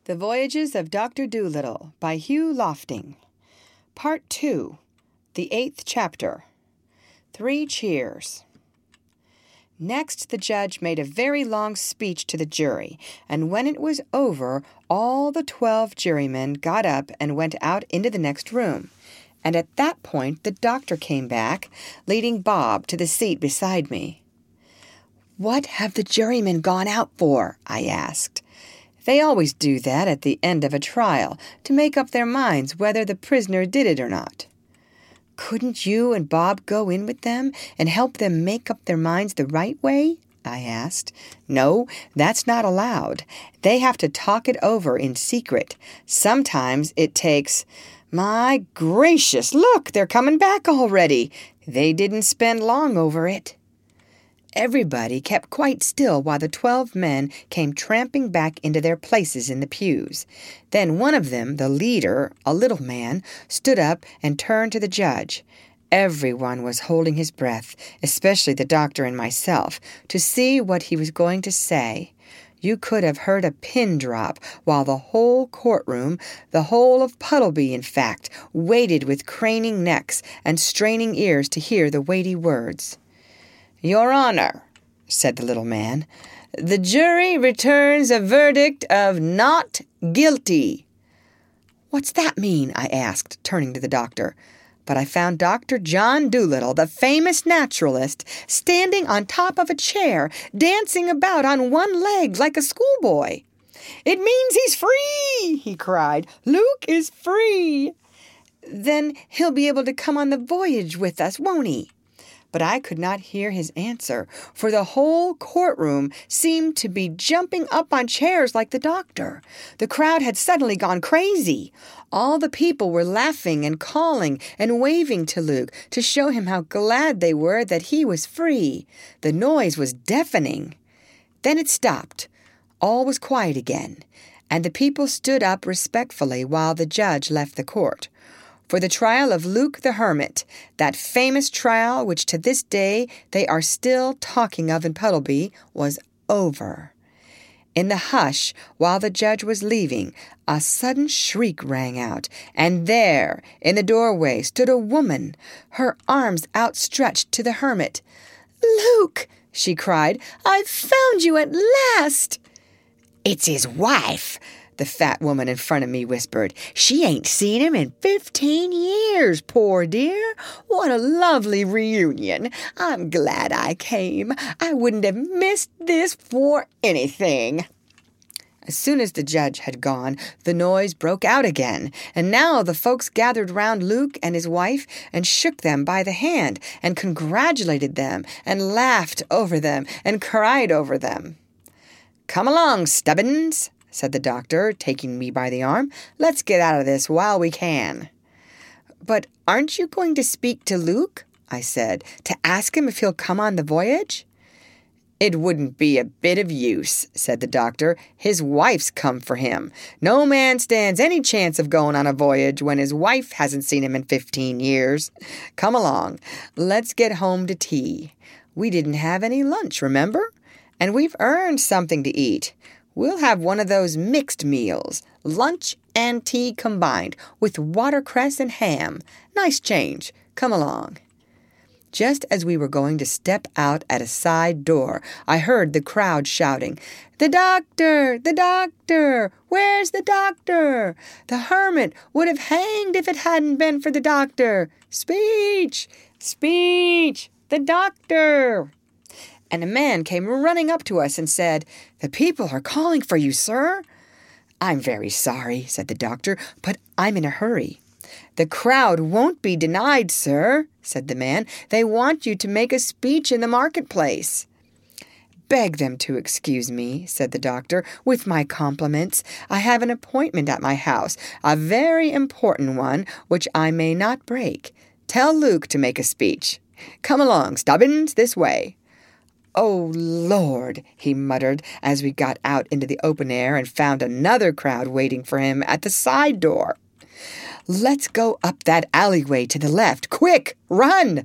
The Voyages of Dr. Dolittle by Hugh Lofting. Part 2. The 8th chapter. 3 cheers. Next, the judge made a very long speech to the jury, and when it was over, all the 12 jurymen got up and went out into the next room. And at that point, the doctor came back, leading Bob to the seat beside me. "What have the jurymen gone out for?" I asked. They always do that at the end of a trial, to make up their minds whether the prisoner did it or not. "Couldn't you and Bob go in with them and help them make up their minds the right way?" I asked. "No, that's not allowed. They have to talk it over in secret. Sometimes it takes... My gracious, look, they're coming back already. They didn't spend long over it." Everybody kept quite still while the 12 men came tramping back into their places in the pews. Then one of them, the leader, a little man, stood up and turned to the judge. Everyone was holding his breath, especially the doctor and myself, to see what he was going to say. You could have heard a pin drop while the whole courtroom, the whole of Puddleby, in fact, waited with craning necks and straining ears to hear the weighty words. "Your Honor," said the little man, "the jury returns a verdict of not guilty." "What's that mean?" I asked, turning to the doctor. But I found Dr. John Dolittle, the famous naturalist, standing on top of a chair, dancing about on one leg like a schoolboy. "It means he's free!" he cried. "Luke is free!" "Then he'll be able to come on the voyage with us, won't he?" But I could not hear his answer, for the whole courtroom seemed to be jumping up on chairs like the doctor. The crowd had suddenly gone crazy. All the people were laughing and calling and waving to Luke to show him how glad they were that he was free. The noise was deafening. Then it stopped. All was quiet again, and the people stood up respectfully while the judge left the court. For the trial of Luke the Hermit, that famous trial which to this day they are still talking of in Puddleby, was over. In the hush, while the judge was leaving, a sudden shriek rang out, and there, in the doorway, stood a woman, her arms outstretched to the hermit. "Luke," she cried, "I've found you at last." "It's his wife," the fat woman in front of me whispered. "She ain't seen him in 15 years, poor dear. What a lovely reunion. I'm glad I came. I wouldn't have missed this for anything." As soon as the judge had gone, the noise broke out again, and now the folks gathered round Luke and his wife and shook them by the hand and congratulated them and laughed over them and cried over them. "Come along, Stubbins," said the doctor, taking me by the arm. "Let's get out of this while we can." "But aren't you going to speak to Luke?" I said, "to ask him if he'll come on the voyage?" "It wouldn't be a bit of use," said the doctor. "His wife's come for him. No man stands any chance of going on a voyage when his wife hasn't seen him in 15 years. Come along. Let's get home to tea. We didn't have any lunch, remember? And we've earned something to eat. We'll have one of those mixed meals, lunch and tea combined, with watercress and ham. Nice change. Come along." Just as we were going to step out at a side door, I heard the crowd shouting, "The doctor! The doctor! Where's the doctor? The hermit would have hanged if it hadn't been for the doctor! Speech! Speech! The doctor!" And a man came running up to us and said, "The people are calling for you, sir." "I'm very sorry," said the doctor, "but I'm in a hurry." "The crowd won't be denied, sir," said the man. "They want you to make a speech in the marketplace." "Beg them to excuse me," said the doctor, "with my compliments. I have an appointment at my house, a very important one, which I may not break. Tell Luke to make a speech. Come along, Stubbins, this way." "Oh, Lord," he muttered as we got out into the open air and found another crowd waiting for him at the side door. "Let's go up that alleyway to the left. Quick, run!"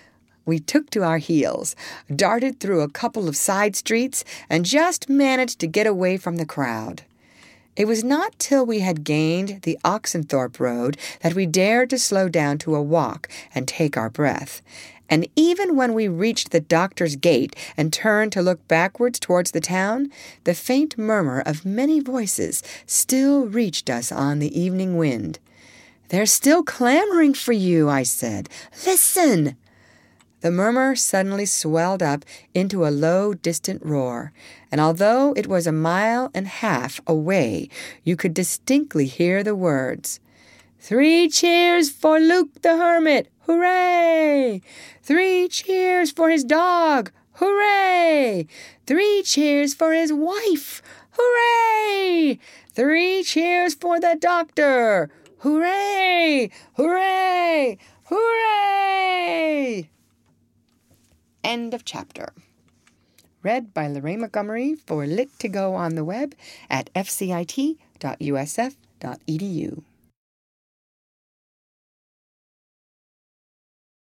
We took to our heels, darted through a couple of side streets, and just managed to get away from the crowd. It was not till we had gained the Oxenthorpe Road that we dared to slow down to a walk and take our breath. And even when we reached the doctor's gate and turned to look backwards towards the town, the faint murmur of many voices still reached us on the evening wind. "They're still clamoring for you," I said. "Listen!" The murmur suddenly swelled up into a low, distant roar, and although it was 1.5 miles away, you could distinctly hear the words, "3 cheers for Luke the Hermit! Hooray! 3 cheers for his dog! Hooray! 3 cheers for his wife! Hooray! 3 cheers for the doctor! Hooray! Hooray! Hooray!" End of chapter. Read by Lorraine Montgomery for Lit2Go on the web at fcit.usf.edu.